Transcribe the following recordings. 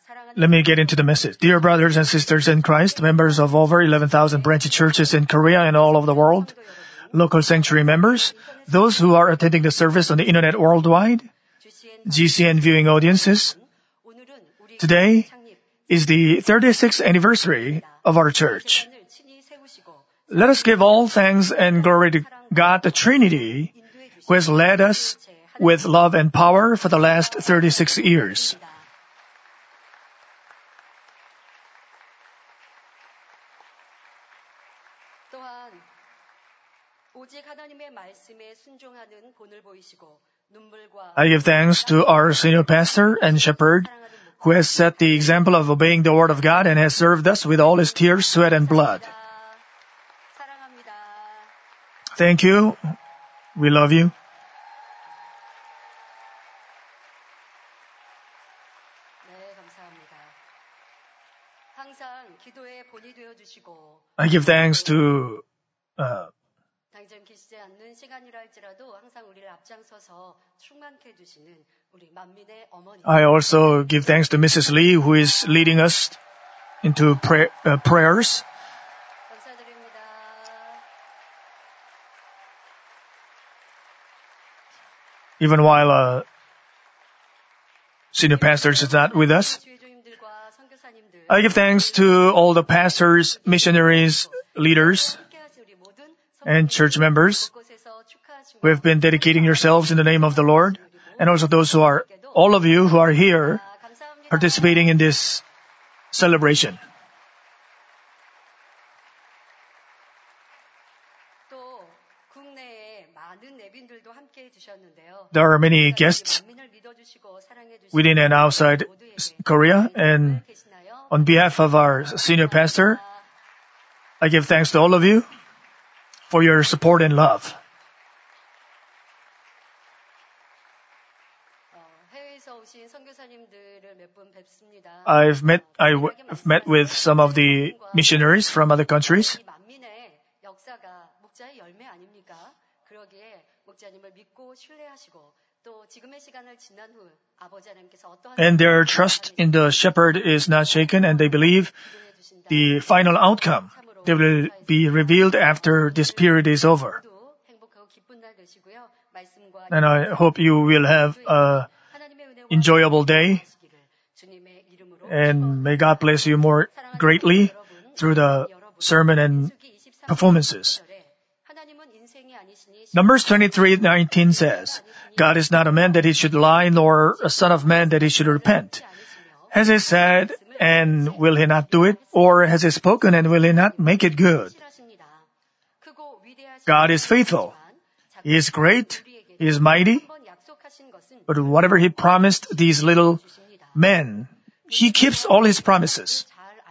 let me get into the message. Dear brothers and sisters in Christ, members of over 11,000 branch churches in Korea and all over the world, local sanctuary members, those who are attending the service on the internet worldwide, GCN viewing audiences, today is the 36th anniversary of our church. Let us give all thanks and glory to God the Trinity, who has led us with love and power for the last 36 years. I give thanks to our senior pastor and shepherd, who has set the example of obeying the word of God and has served us with all his tears, sweat, and blood. Thank you. We love you. I give thanks to I also give thanks to Mrs. Lee, who is leading us into prayers. Even while senior pastor is not with us. I give thanks to all the pastors, missionaries, leaders, and church members who have been dedicating yourselves in the name of the Lord, and also all of you who are here participating in this celebration. There are many guests within and outside Korea, and on behalf of our senior pastor, I give thanks to all of you for your support and love. I've met with some of the missionaries from other countries. And their trust in the shepherd is not shaken, and they believe the final outcome that will be revealed after this period is over. And I hope you will have an enjoyable day, and may God bless you more greatly through the sermon and performances. Numbers 23:19 says, God is not a man that he should lie, nor a son of man that he should repent. Has he said, and will he not do it? Or has he spoken, and will he not make it good? God is faithful. He is great. He is mighty. But whatever he promised these little men, he keeps all his promises.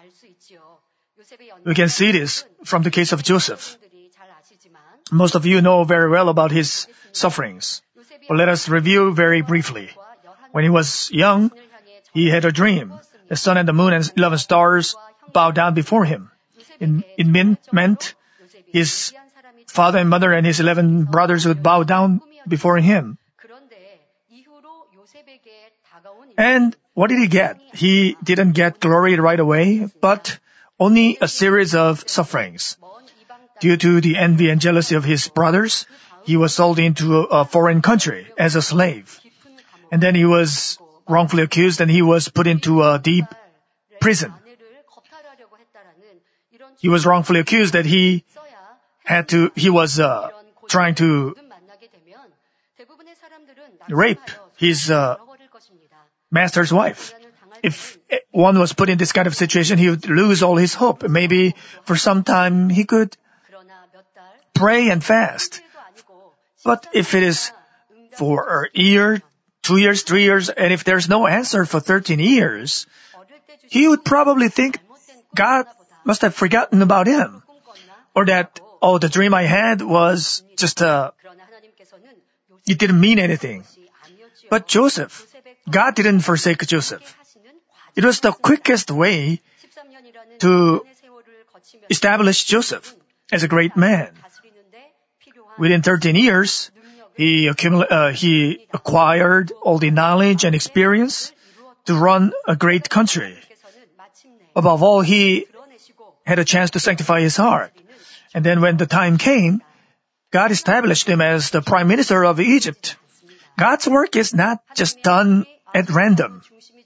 We can see this from the case of Joseph. Most of you know very well about his sufferings. But let us review very briefly. When he was young, he had a dream. The sun and the moon and 11 stars bowed down before him. It meant his father and mother and his 11 brothers would bow down before him. And what did he get? He didn't get glory right away, but only a series of sufferings. Due to the envy and jealousy of his brothers, he was sold into a foreign country as a slave. And then he was wrongfully accused and he was put into a deep prison. He was wrongfully accused that he was trying to rape his master's wife. If one was put in this kind of situation, he would lose all his hope. Maybe for some time he could pray and fast. But if it is for a year, 2 years, 3 years, and if there's no answer for 13 years, he would probably think God must have forgotten about him. Or that, the dream I had was just it didn't mean anything. But Joseph, God didn't forsake Joseph. It was the quickest way to establish Joseph as a great man. Within 13 years, he acquired all the knowledge and experience to run a great country. Above all, he had a chance to sanctify his heart. And then when the time came, God established him as the prime minister of Egypt. God's work is not just done at random.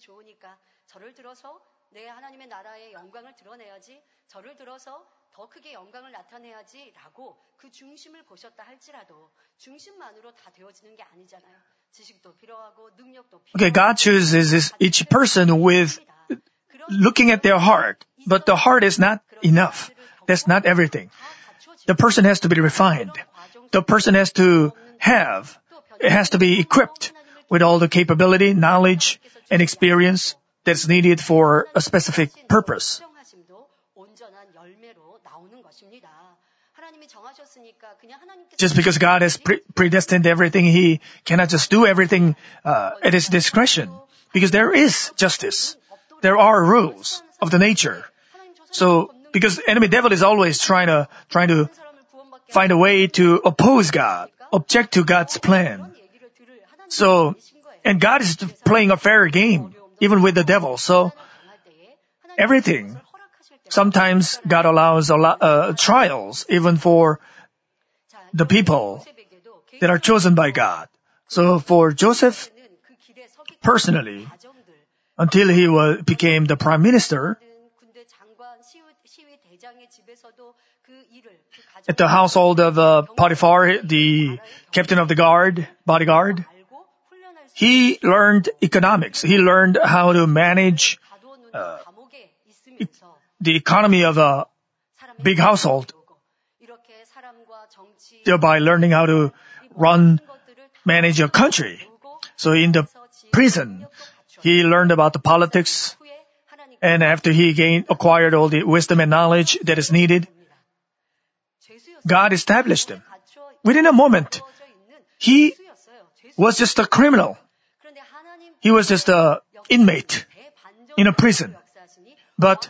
Okay, God chooses each person with looking at their heart, but the heart is not enough. That's not everything. The person has to be refined. The person has to be equipped with all the capability, knowledge, and experience that's needed for a specific purpose. Just because God has predestined everything, He cannot just do everything at His discretion. Because there is justice. There are rules of the nature. So, because enemy devil is always trying to find a way to oppose God, object to God's plan. So, and God is playing a fair game, even with the devil. So, everything. Sometimes God allows trials, even for the people that are chosen by God. So for Joseph, personally, until he became the prime minister, at the household of Potiphar, the captain of the bodyguard, he learned economics. He learned how to manage the economy of a big household, thereby learning how to manage a country. So in the prison, he learned about the politics, and after he acquired all the wisdom and knowledge that is needed, God established him. Within a moment, he was just a criminal. He was just an inmate in a prison. But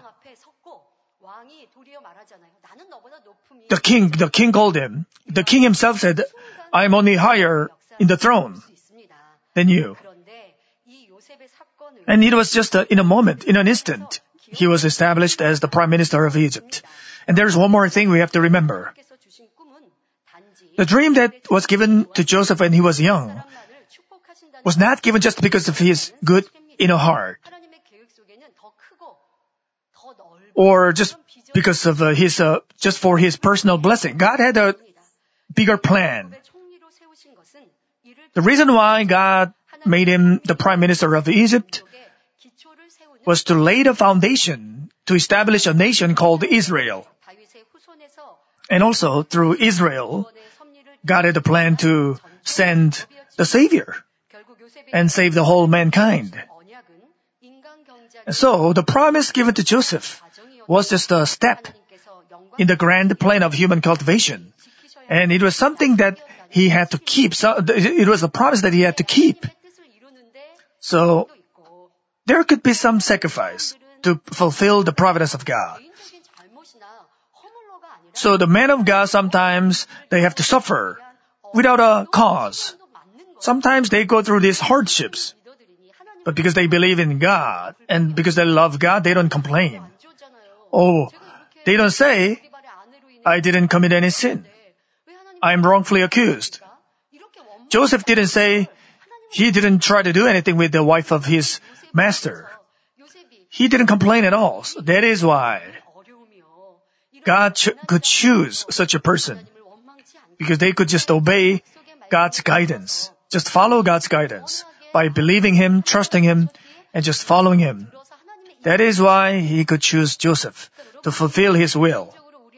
the king called him. The king himself said, I am only higher in the throne than you. And it was just in a moment, in an instant, he was established as the prime minister of Egypt. And there's one more thing we have to remember. The dream that was given to Joseph when he was young was not given just because of his good inner heart, or just because of just for his personal blessing. God had a bigger plan. The reason why God made him the prime minister of Egypt was to lay the foundation to establish a nation called Israel. And also, through Israel, God had a plan to send the Savior and save the whole mankind. And so, the promise given to Joseph was just a step in the grand plan of human cultivation. And it was something that he had to keep. So it was a promise that he had to keep. So, there could be some sacrifice to fulfill the providence of God. So the men of God, sometimes they have to suffer without a cause. Sometimes they go through these hardships. But because they believe in God and because they love God, they don't complain. Oh, they don't say, I didn't commit any sin. I'm wrongfully accused. Joseph didn't say he didn't try to do anything with the wife of his master. He didn't complain at all. So that is why God could choose such a person, because they could just obey God's guidance, just follow God's guidance by believing Him, trusting Him, and just following Him. That is why He could choose Joseph to fulfill His will.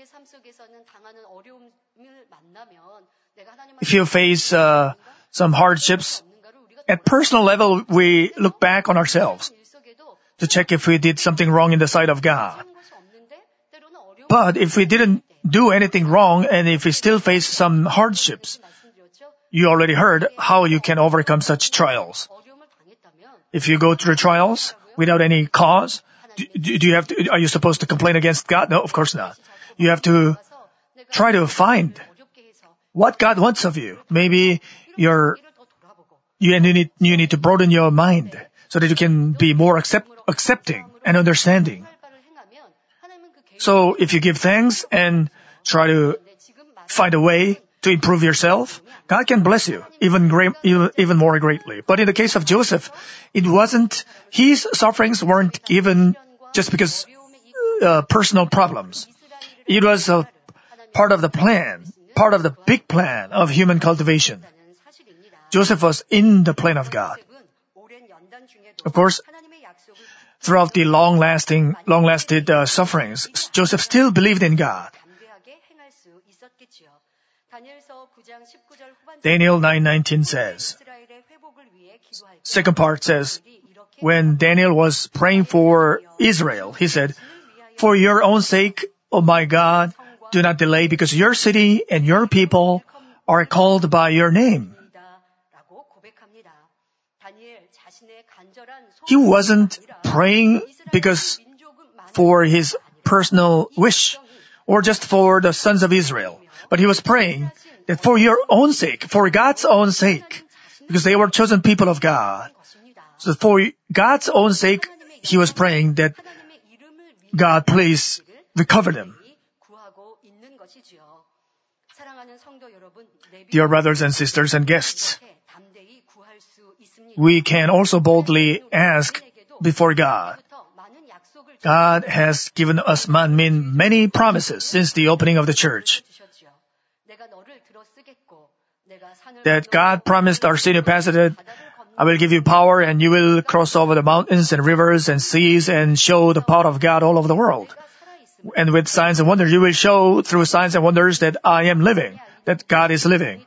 If you face some hardships, at personal level, we look back on ourselves to check if we did something wrong in the sight of God. But if we didn't do anything wrong and if we still face some hardships, you already heard how you can overcome such trials. If you go through trials without any cause, are you supposed to complain against God? No, of course not. You have to try to find what God wants of you. Maybe you need to broaden your mind so that you can be more accepting and understanding. So if you give thanks and try to find a way to improve yourself, God can bless you even more greatly. But in the case of Joseph, his sufferings weren't given just because personal problems. It was a part of the plan, part of the big plan of human cultivation. Joseph was in the plan of God. Of course, throughout the long-lasted sufferings, Joseph still believed in God. Daniel 9:19 says, second part says, when Daniel was praying for Israel, he said, "For your own sake, O my God, do not delay, because your city and your people are called by your name." He wasn't praying because for his personal wish or just for the sons of Israel, but he was praying that for your own sake, for God's own sake, because they were chosen people of God. So for God's own sake, he was praying that God please recover them. Dear brothers and sisters and guests, we can also boldly ask before God. God has given us manmin many promises since the opening of the church. That God promised our senior pastor that I will give you power and you will cross over the mountains and rivers and seas and show the power of God all over the world. And with signs and wonders, you will show through signs and wonders that I am living, that God is living.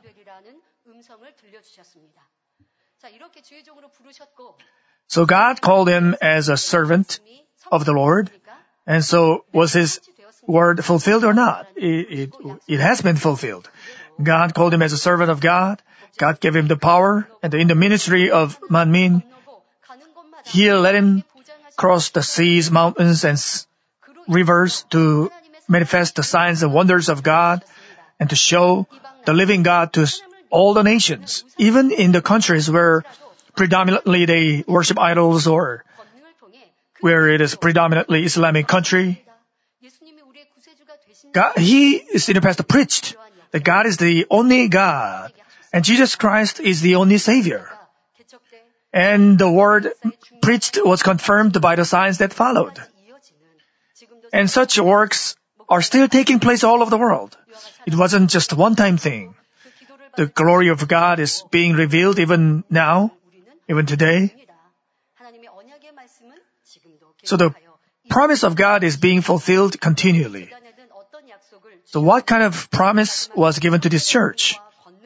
So God called him as a servant of the Lord. And so was his word fulfilled or not? It has been fulfilled. God called him as a servant of God. God gave him the power. And in the ministry of manmin, he let him cross the seas, mountains, and rivers to manifest the signs and wonders of God and to show the living God to all the nations, even in the countries where predominantly they worship idols or where it is predominantly Islamic country. Senior pastor preached that God is the only God and Jesus Christ is the only Savior. And the word preached was confirmed by the signs that followed. And such works are still taking place all over the world. It wasn't just a one-time thing. The glory of God is being revealed even now, even today. So the promise of God is being fulfilled continually. So what kind of promise was given to this church?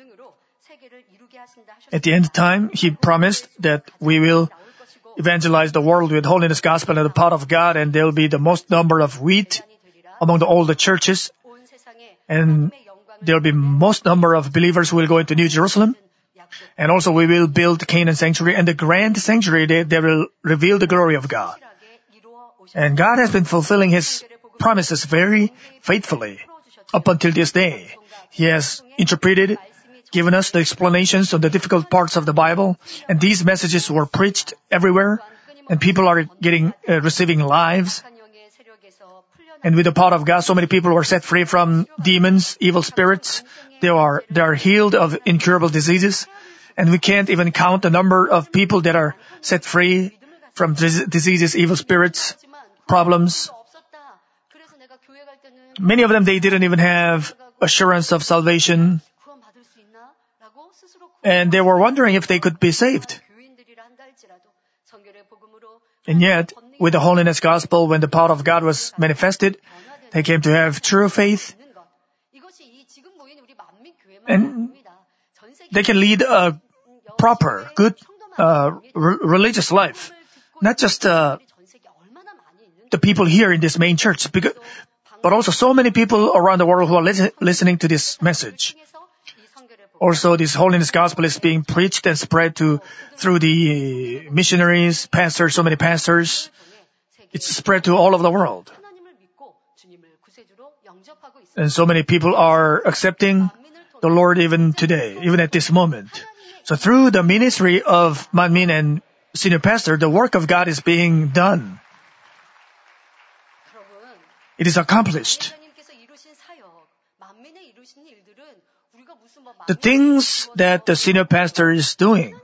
At the end of time, he promised that we will evangelize the world with holiness gospel and the power of God, and there will be the most number of wheat among all the churches, and there will be most number of believers who will go into New Jerusalem. And also we will build Canaan sanctuary, and the grand sanctuary, they will reveal the glory of God. And God has been fulfilling his promises very faithfully up until this day. He has interpreted, given us the explanations on the difficult parts of the Bible, and these messages were preached everywhere, and people are receiving lives. And with the power of God, so many people were set free from demons, evil spirits. They are healed of incurable diseases. And we can't even count the number of people that are set free from diseases, evil spirits, problems. Many of them, they didn't even have assurance of salvation. And they were wondering if they could be saved. And yet, with the holiness gospel, when the power of God was manifested, they came to have true faith. And they can lead a proper, good, religious life. Not just the people here in this main church, but also so many people around the world who are listening to this message. Also, this holiness gospel is being preached and spread through the missionaries, pastors, so many pastors. It's spread to all over the world. And so many people are accepting the Lord even today, even at this moment. So through the ministry of manmin and senior pastor, the work of God is being done. It is accomplished. The things that the senior pastor is doing.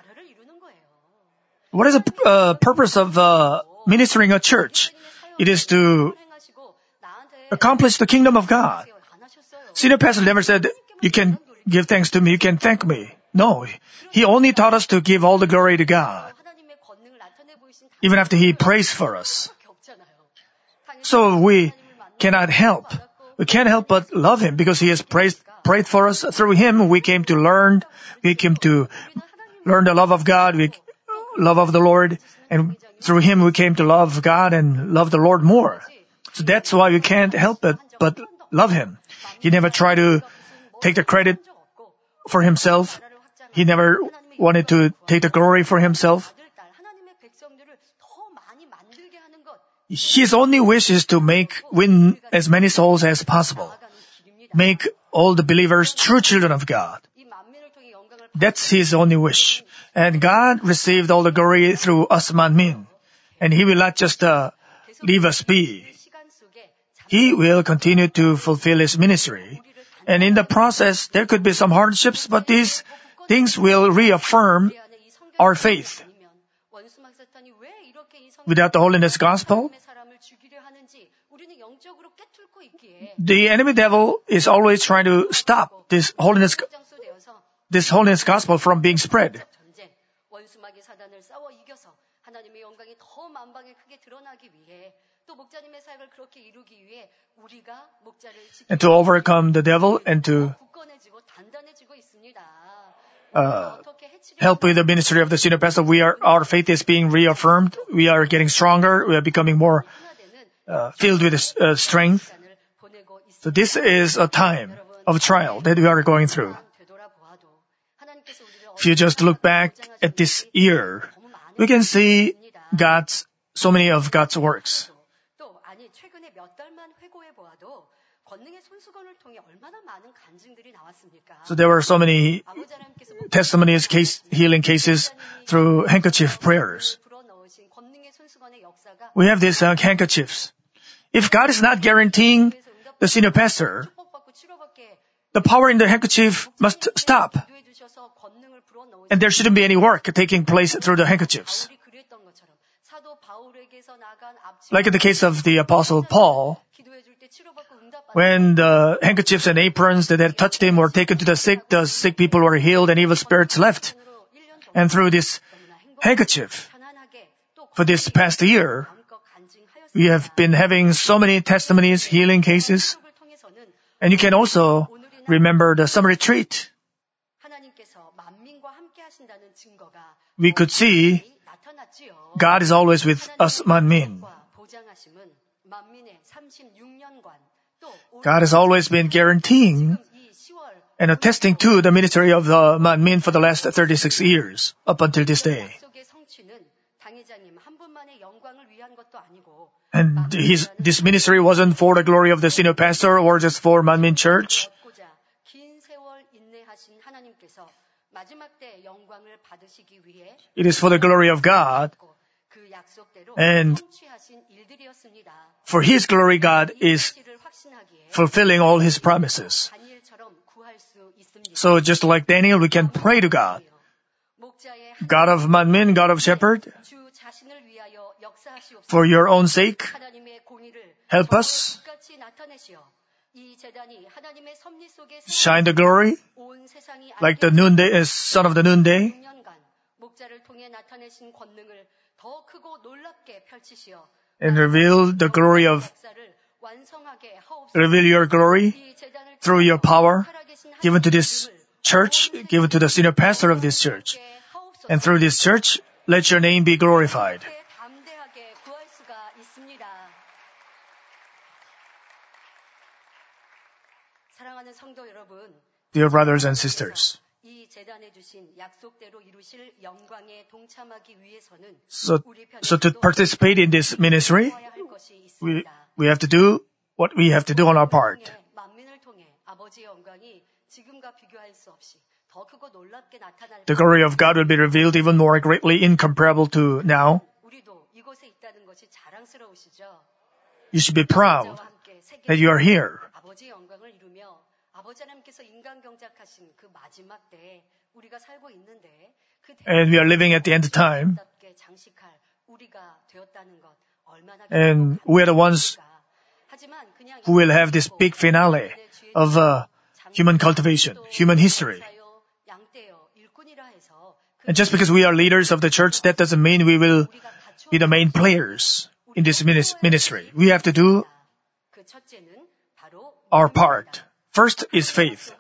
What is the purpose of ministering a church? It is to accomplish the kingdom of God. Senior pastor never said, you can give thanks to me, you can thank me. No, he only taught us to give all the glory to God, even after he prays for us. So we cannot help. We can't help but love him because he has prayed for us. Through him, we came to learn the love of God, love of the Lord, and through him we came to love God and love the Lord more. So that's why we can't help but love him. He never tried to take the credit for himself. He never wanted to take the glory for himself. His only wish is to win as many souls as possible. Make all the believers true children of God. That's his only wish. And God received all the glory through us manmin. And he will not just leave us be. He will continue to fulfill his ministry. And in the process, there could be some hardships, but these things will reaffirm our faith. Without the holiness gospel, the enemy devil is always trying to stop this holiness gospel from being spread. And to overcome the devil and to help with the ministry of the senior pastor, our faith is being reaffirmed. We are getting stronger. We are becoming more filled with strength. So this is a time of trial that we are going through. If you just look back at this year, we can see so many of God's works. So there were so many testimonies, healing cases through handkerchief prayers. We have these handkerchiefs. If God is not guaranteeing the senior pastor, the power in the handkerchief must stop. And there shouldn't be any work taking place through the handkerchiefs. Like in the case of the Apostle Paul, when the handkerchiefs and aprons that had touched him were taken to the sick people were healed and evil spirits left. And through this handkerchief, for this past year, we have been having so many testimonies, healing cases. And you can also remember the summer retreat. We could see God is always with us manmin. God has always been guaranteeing and attesting to the ministry of the manmin for the last 36 years, up until this day. And this ministry wasn't for the glory of the senior pastor or just for manmin church. It is for the glory of God. And for his glory, God is fulfilling all his promises. So just like Daniel, we can pray to God. God of manmin, God of shepherd, for your own sake, help us shine the glory like the noonday, son of the noonday. And reveal your glory through your power given to this church, given to the senior pastor of this church. And through this church, let your name be glorified. Dear brothers and sisters, so to participate in this ministry, we have to do what we have to do on our part. The glory of God will be revealed even more greatly, incomparable to now. You should be proud that you are here. And we are living at the end of time. And we are the ones who will have this big finale of human cultivation, human history. And just because we are leaders of the church, that doesn't mean we will be the main players in this ministry. We have to do our part. First is faith.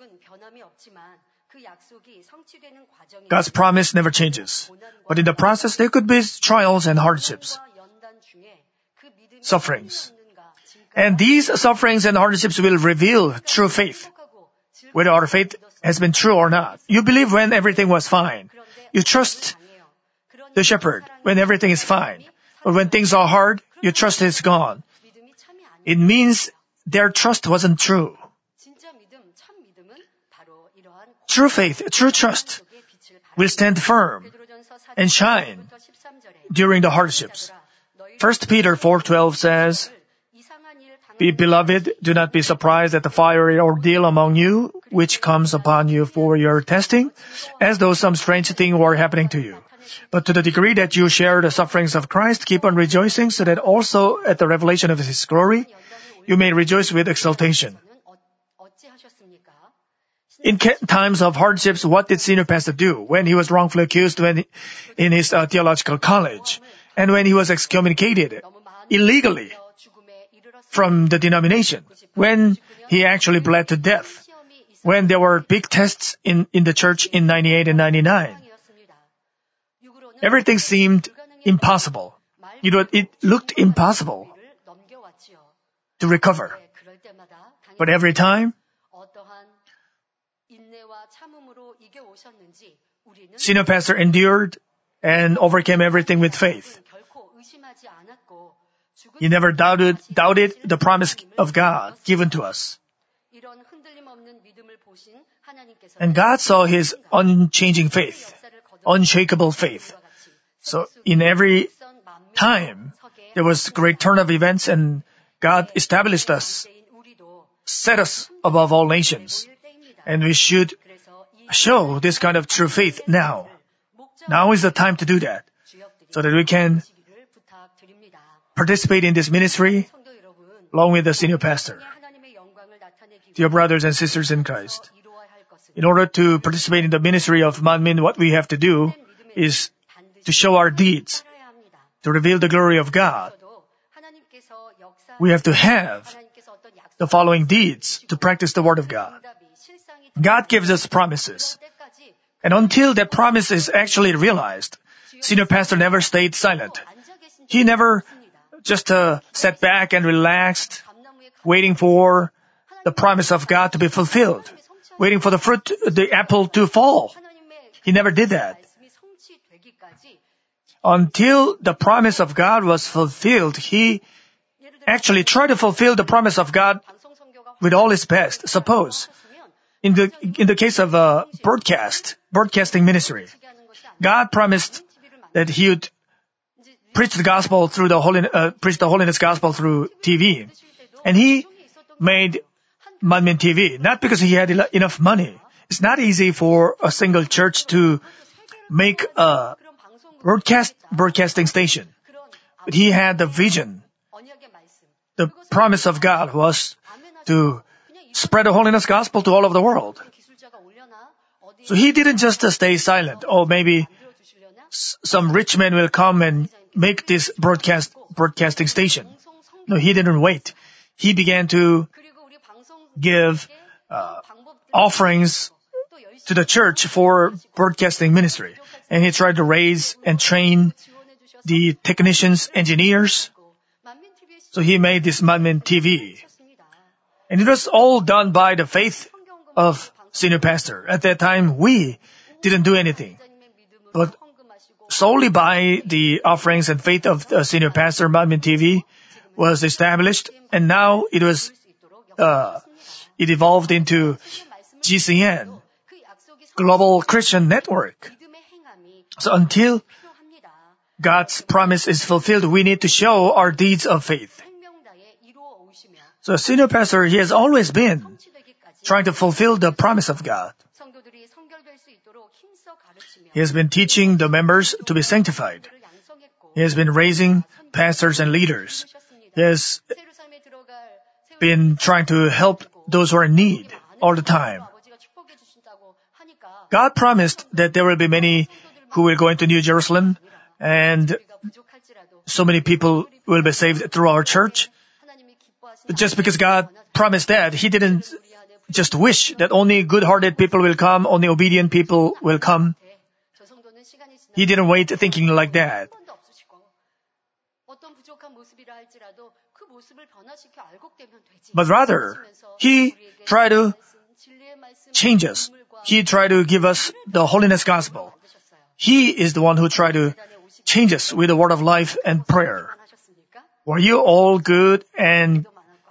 God's promise never changes. But in the process, there could be trials and hardships, sufferings. And these sufferings and hardships will reveal true faith, whether our faith has been true or not. You believe when everything was fine. You trust the shepherd when everything is fine. But when things are hard, your trust is gone. It means their trust wasn't true. True faith, true trust will stand firm and shine during the hardships. 1 Peter 4:12 says, Beloved, do not be surprised at the fiery ordeal among you, which comes upon you for your testing, as though some strange thing were happening to you. But to the degree that you share the sufferings of Christ, keep on rejoicing, so that also at the revelation of His glory, you may rejoice with exultation. In times of hardships, what did Senior Pastor do when he was wrongfully accused in his theological college, and when he was excommunicated illegally from the denomination, when he actually bled to death, when there were big tests in the church in 98 and 99? Everything seemed impossible. It looked impossible to recover. But every time, Senior Pastor endured and overcame everything with faith. He never doubted the promise of God given to us. And God saw his unchanging faith, unshakable faith. So in every time, there was a great turn of events, and God established us, set us above all nations. And we should show this kind of true faith now. Now is the time to do that, so that we can participate in this ministry along with the senior pastor. Dear brothers and sisters in Christ, in order to participate in the ministry of Manmin, what we have to do is to show our deeds, to reveal the glory of God. We have to have the following deeds to practice the Word of God. God gives us promises. And until that promise is actually realized, Senior Pastor never stayed silent. He never just sat back and relaxed, waiting for the promise of God to be fulfilled, waiting for the apple to fall. He never did that. Until the promise of God was fulfilled, he actually tried to fulfill the promise of God with all his best. Suppose, in the case of broadcasting ministry, God promised that He would preach the gospel through preach the holiness gospel through TV, and He made Manmin TV not because He had enough money. It's not easy for a single church to make a broadcasting station, but He had the vision. The promise of God was to spread the holiness gospel to all over the world. So He didn't just stay silent. Oh, maybe some rich man will come and make this broadcasting station. No, He didn't wait. He began to give offerings to the church for broadcasting ministry. And He tried to raise and train the technicians, engineers. So He made this Manmin TV. And it was all done by the faith of Senior Pastor. At that time, we didn't do anything. But solely by the offerings and faith of the Senior Pastor, Manmin TV was established. And now it evolved into GCN, global Christian network. So until God's promise is fulfilled, we need to show our deeds of faith. So senior pastor, he has always been trying to fulfill the promise of God. He has been teaching the members to be sanctified. He has been raising pastors and leaders. He has been trying to help those who are in need all the time. God promised that there will be many who will go into New Jerusalem, and so many people will be saved through our church. Just because God promised that, He didn't just wish that only good-hearted people will come, only obedient people will come. He didn't wait thinking like that. But rather, He tried to change us. He tried to give us the holiness gospel. He is the one who tried to change us with the word of life and prayer. Were you all good and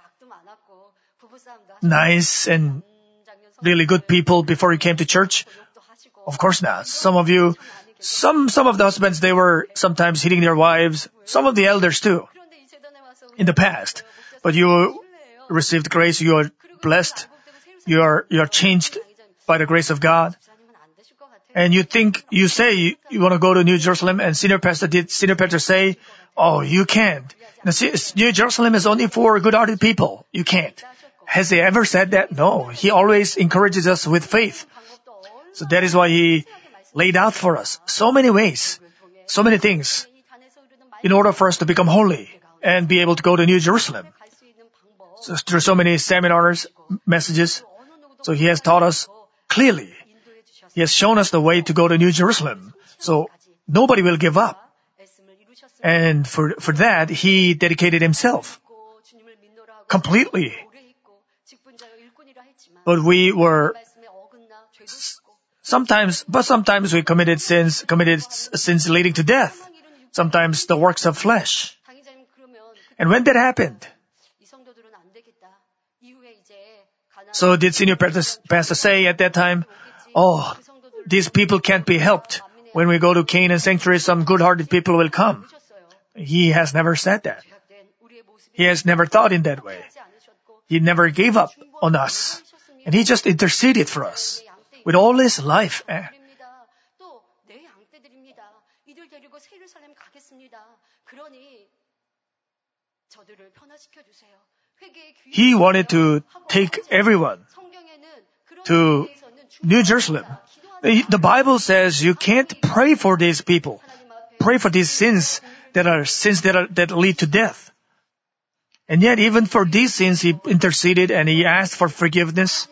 nice and really good people before you came to church? Of course not. Some of you, some of the husbands, they were sometimes hitting their wives. Some of the elders too, in the past. But you received grace. You are blessed. You are changed by the grace of God. And you say you want to go to New Jerusalem, and senior pastor say, oh, you can't. New Jerusalem is only for good-hearted people. You can't. Has he ever said that? No. He always encourages us with faith. So that is why he laid out for us so many ways, so many things, in order for us to become holy and be able to go to New Jerusalem. So through so many seminars, messages, so he has taught us clearly. He has shown us the way to go to New Jerusalem. So nobody will give up. And for that, he dedicated himself completely. But sometimes we committed sins leading to death. Sometimes the works of flesh. And when that happened, so did senior pastor say at that time, oh, these people can't be helped. When we go to Canaan Sanctuary, some good-hearted people will come. He has never said that. He has never thought in that way. He never gave up on us. And he just interceded for us with all his life. He wanted to take everyone to New Jerusalem. The Bible says you can't pray for these people. Pray for these sins that lead to death. And yet, even for these sins, he interceded and he asked for forgiveness,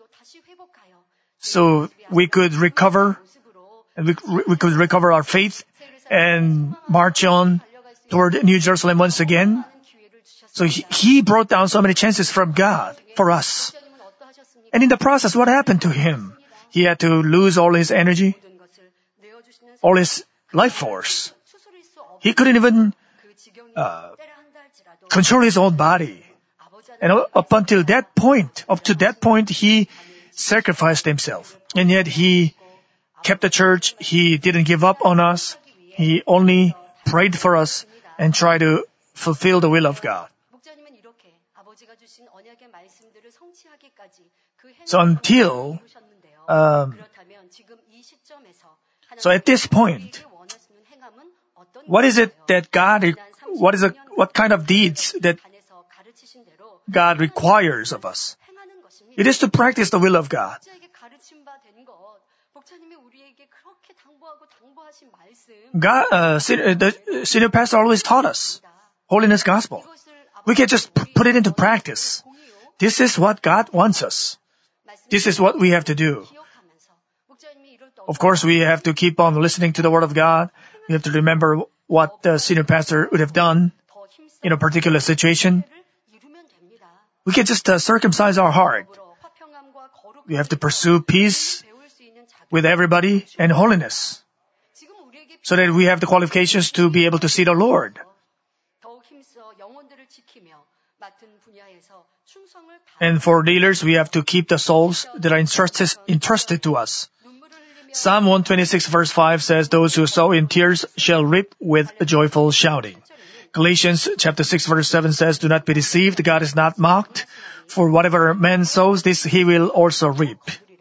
so we could recover, and we could recover our faith and march on toward New Jerusalem once again. So he brought down so many chances from God for us. And in the process, what happened to him? He had to lose all his energy, all his life force. He couldn't even control his own body. And up to that point, he sacrificed himself. And yet he kept the church. He didn't give up on us. He only prayed for us and tried to fulfill the will of God. So so at this point, what is it that what kind of deeds that God requires of us? It is to practice the will of God. The senior pastor always taught us holiness gospel. We can just put it into practice. This is what God wants us. This is what we have to do. Of course, we have to keep on listening to the Word of God. We have to remember what the senior pastor would have done in a particular situation. We can just circumcise our heart. We have to pursue peace with everybody and holiness, so that we have the qualifications to be able to see the Lord. And for leaders, we have to keep the souls that are entrusted to us. Psalm 126 verse 5 says, those who sow in tears shall reap with joyful shouting. Galatians chapter 6 verse 7 says, do not be deceived, God is not mocked. For whatever man sows, this he will also reap.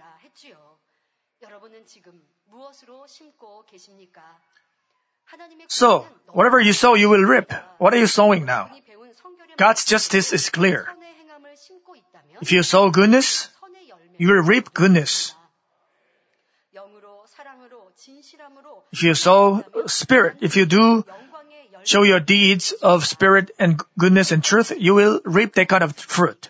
So, whatever you sow, you will reap. What are you sowing now? God's justice is clear. If you sow goodness, you will reap goodness. If you sow spirit, if you do show your deeds of spirit and goodness and truth, you will reap that kind of fruit.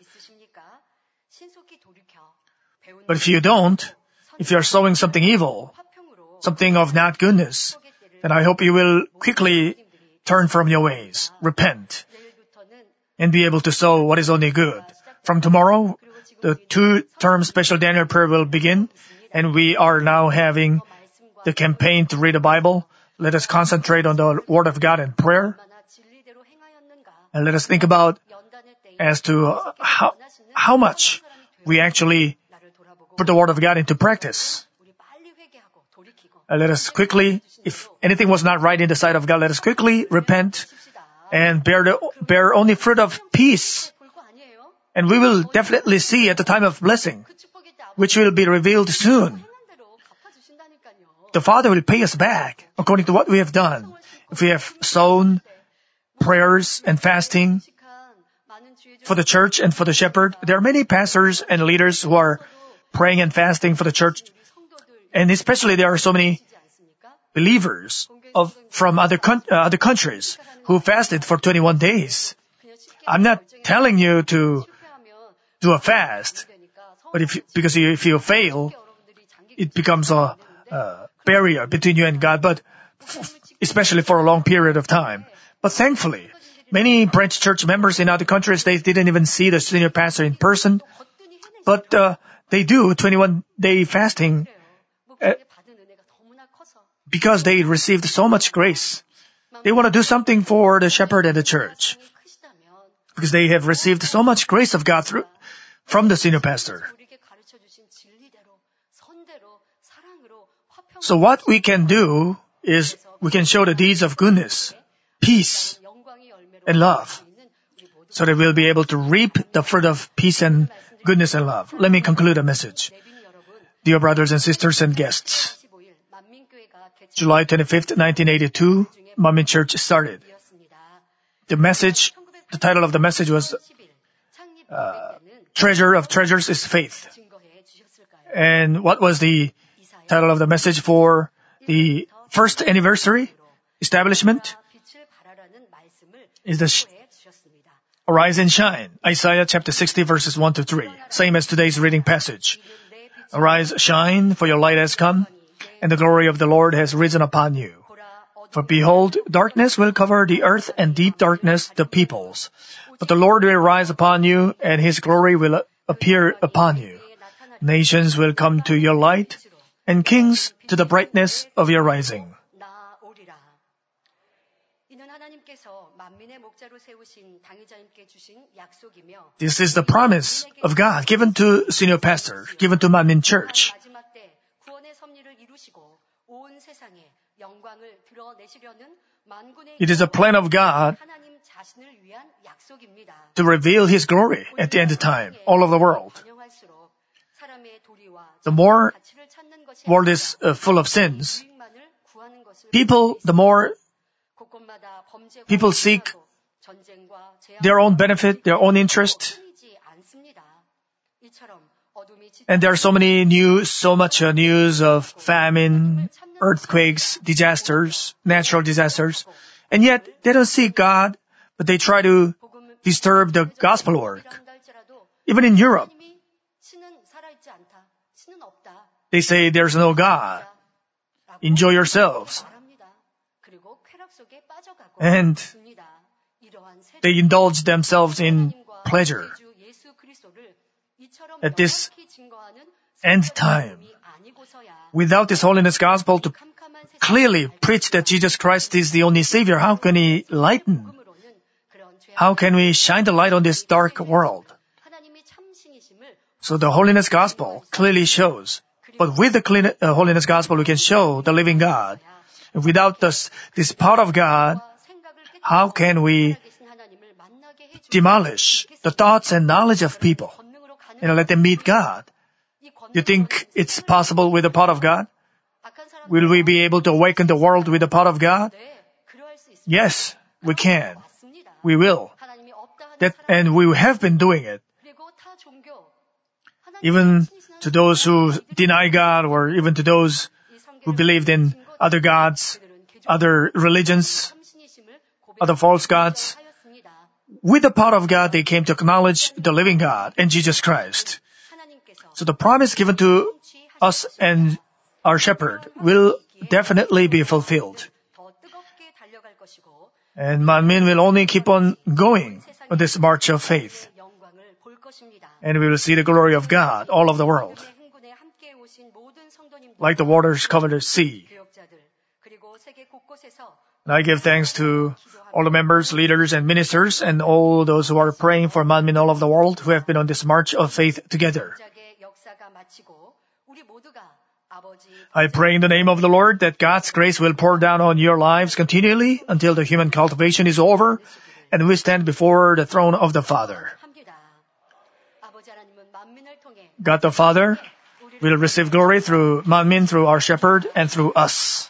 But if you don't, if you are sowing something evil, something of not goodness, then I hope you will quickly turn from your ways, repent, and be able to sow what is only good. From tomorrow, the 2-term special Daniel prayer will begin, and we are now having the campaign to read the Bible. Let us concentrate on the Word of God and prayer. And let us think about as to how much we actually put the Word of God into practice. And let us quickly, if anything was not right in the sight of God, let us quickly repent and bear only fruit of peace. And we will definitely see at the time of blessing, which will be revealed soon. The Father will pay us back according to what we have done. If we have sown prayers and fasting for the church and for the shepherd, there are many pastors and leaders who are praying and fasting for the church. And especially there are so many believers from other countries who fasted for 21 days. I'm not telling you to do a fast, but if you fail, it becomes a barrier between you and God, but especially for a long period of time. But thankfully, many branch church members in other countries, they didn't even see the senior pastor in person, but they do 21-day fasting because they received so much grace. They want to do something for the shepherd and the church because they have received so much grace of God from the senior pastor. So what we can do is we can show the deeds of goodness, peace, and love, so that we'll be able to reap the fruit of peace and goodness and love. Let me conclude the message. Dear brothers and sisters and guests, July 25th, 1982, Manmin Church started. The title of the message was Treasure of Treasures is Faith. And what was the title of the message for the first anniversary establishment? Is the Arise and Shine, Isaiah chapter 60 verses 1 to 3, same as today's reading passage. Arise, shine, for your light has come, and the glory of the Lord has risen upon you. For behold, darkness will cover the earth, and deep darkness the peoples. But the Lord will rise upon you, and His glory will appear upon you. Nations will come to your light, and kings to the brightness of your rising. This is the promise of God given to senior pastor, given to Manmin Church. It is a plan of God to reveal His glory at the end of time, all over the world. The more world is full of sins, the more people seek their own benefit, their own interest. And there are so much news of famine, earthquakes, disasters, natural disasters. And yet, they don't seek God, but they try to disturb the gospel work. Even in Europe, they say there's no God. Enjoy yourselves. And they indulge themselves in pleasure. At this end time, without this holiness gospel to clearly preach that Jesus Christ is the only Savior, how can He lighten? How can we shine the light on this dark world? So the holiness gospel clearly shows But with the holiness gospel, we can show the living God. Without this power of God, how can we demolish the thoughts and knowledge of people and let them meet God? You think it's possible with the power of God? Will we be able to awaken the world with the power of God? Yes, we can. We will. And we have been doing it. Even to those who deny God, or even to those who believed in other gods, other religions, other false gods, with the power of God, they came to acknowledge the living God and Jesus Christ. So the promise given to us and our shepherd will definitely be fulfilled. And Manmin will only keep on going on this march of faith. And we will see the glory of God all over the world. Like the waters cover the sea. And I give thanks to all the members, leaders, and ministers, and all those who are praying for Manmin all over the world who have been on this march of faith together. I pray in the name of the Lord that God's grace will pour down on your lives continually until the human cultivation is over and we stand before the throne of the Father. God the Father will receive glory through Manmin, through our shepherd, and through us.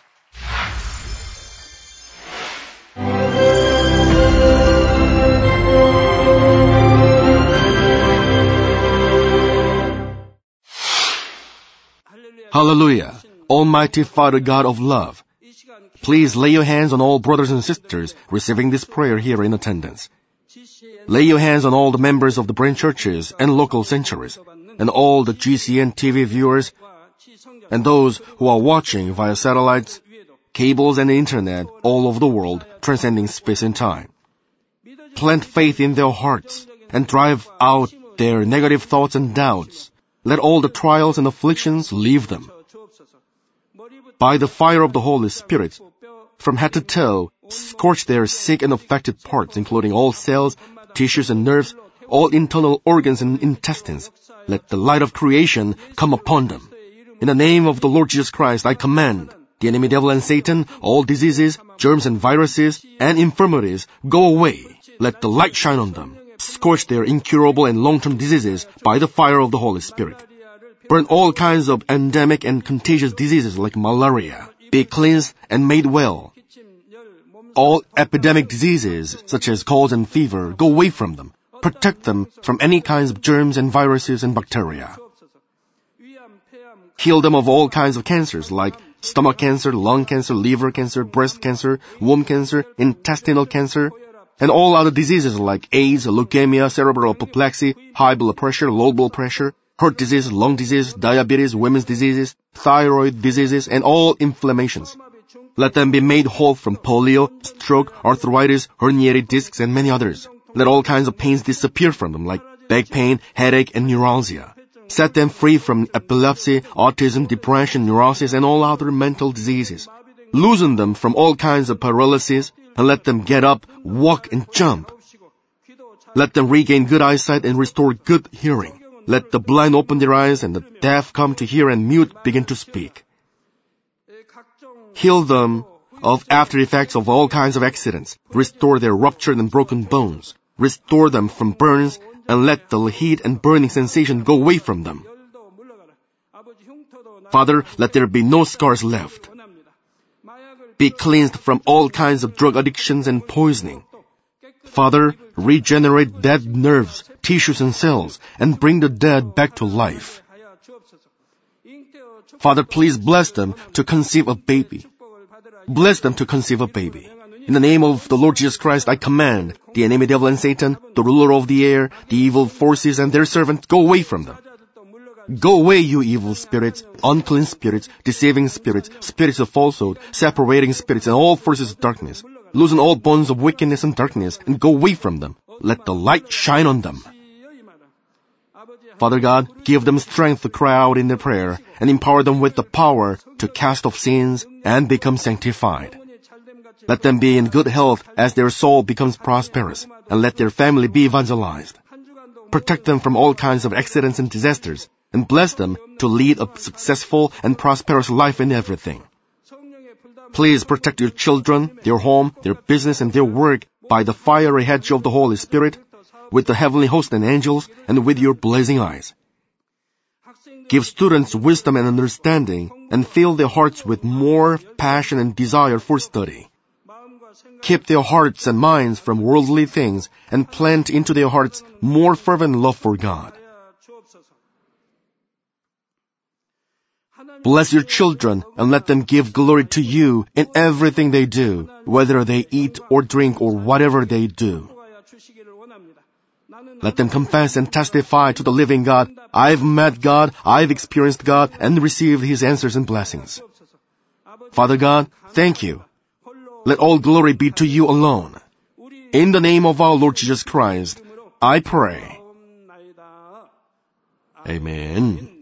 Hallelujah! Almighty Father God of love, please lay your hands on all brothers and sisters receiving this prayer here in attendance. Lay your hands on all the members of the branch churches and local sanctuaries, and all the GCN TV viewers, and those who are watching via satellites, cables, and internet all over the world, transcending space and time. Plant faith in their hearts and drive out their negative thoughts and doubts. Let all the trials and afflictions leave them. By the fire of the Holy Spirit, from head to toe, scorch their sick and affected parts, including all cells, tissues and nerves, all internal organs and intestines. Let the light of creation come upon them. In the name of the Lord Jesus Christ, I command the enemy devil and Satan, all diseases, germs and viruses, and infirmities, go away. Let the light shine on them. Scorch their incurable and long-term diseases by the fire of the Holy Spirit. Burn all kinds of endemic and contagious diseases like malaria. Be cleansed and made well. All epidemic diseases, such as colds and fever, go away from them. Protect them from any kinds of germs and viruses and bacteria. Heal them of all kinds of cancers like stomach cancer, lung cancer, liver cancer, breast cancer, womb cancer, intestinal cancer, and all other diseases like AIDS, leukemia, cerebral apoplexy, high blood pressure, low blood pressure, heart disease, lung disease, diabetes, women's diseases, thyroid diseases, and all inflammations. Let them be made whole from polio, stroke, arthritis, herniated discs, and many others. Let all kinds of pains disappear from them, like back pain, headache, and neuralgia. Set them free from epilepsy, autism, depression, neurosis, and all other mental diseases. Loosen them from all kinds of paralysis, and let them get up, walk, and jump. Let them regain good eyesight and restore good hearing. Let the blind open their eyes and the deaf come to hear and mute begin to speak. Heal them of after effects of all kinds of accidents. Restore their ruptured and broken bones. Restore them from burns and let the heat and burning sensation go away from them. Father, let there be no scars left. Be cleansed from all kinds of drug addictions and poisoning. Father, regenerate dead nerves, tissues, and cells, and bring the dead back to life. Father, please bless them to conceive a baby. Bless them to conceive a baby. In the name of the Lord Jesus Christ, I command the enemy devil and Satan, the ruler of the air, the evil forces, and their servants, go away from them. Go away, you evil spirits, unclean spirits, deceiving spirits, spirits of falsehood, separating spirits, and all forces of darkness. Loosen all bonds of wickedness and darkness, and go away from them. Let the light shine on them. Father God, give them strength to cry out in their prayer, and empower them with the power to cast off sins and become sanctified. Let them be in good health as their soul becomes prosperous, and let their family be evangelized. Protect them from all kinds of accidents and disasters, and bless them to lead a successful and prosperous life in everything. Please protect your children, their home, their business, and their work by the fiery hedge of the Holy Spirit, with the heavenly host and angels, and with your blazing eyes. Give students wisdom and understanding, and fill their hearts with more passion and desire for study. Keep their hearts and minds from worldly things, and plant into their hearts more fervent love for God. Bless your children and let them give glory to you in everything they do, whether they eat or drink or whatever they do. Let them confess and testify to the living God, I've met God, I've experienced God, and received His answers and blessings. Father God, thank you. Let all glory be to you alone. In the name of our Lord Jesus Christ, I pray. Amen.